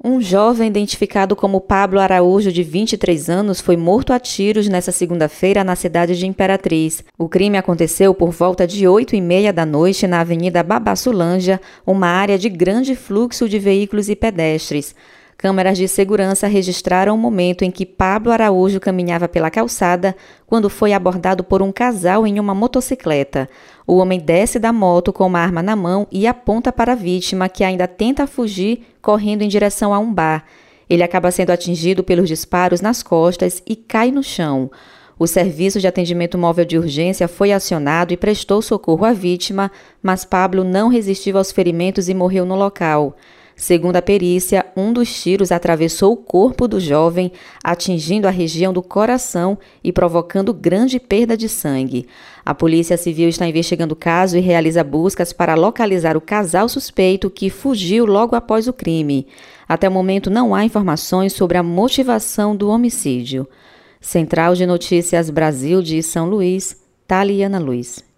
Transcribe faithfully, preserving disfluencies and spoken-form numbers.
Um jovem identificado como Pablo Araújo, de vinte e três anos, foi morto a tiros nesta segunda-feira na cidade de Imperatriz. O crime aconteceu por volta de oito e meia da noite na Avenida Babassulândia, uma área de grande fluxo de veículos e pedestres. Câmeras de segurança registraram o momento em que Pablo Araújo caminhava pela calçada quando foi abordado por um casal em uma motocicleta. O homem desce da moto com uma arma na mão e aponta para a vítima, que ainda tenta fugir, correndo em direção a um bar. Ele acaba sendo atingido pelos disparos nas costas e cai no chão. O serviço de atendimento móvel de urgência foi acionado e prestou socorro à vítima, mas Pablo não resistiu aos ferimentos e morreu no local. Segundo a perícia, um dos tiros atravessou o corpo do jovem, atingindo a região do coração e provocando grande perda de sangue. A Polícia Civil está investigando o caso e realiza buscas para localizar o casal suspeito que fugiu logo após o crime. Até o momento não há informações sobre a motivação do homicídio. Central de Notícias Brasil de São Luís, Thaliana Luiz.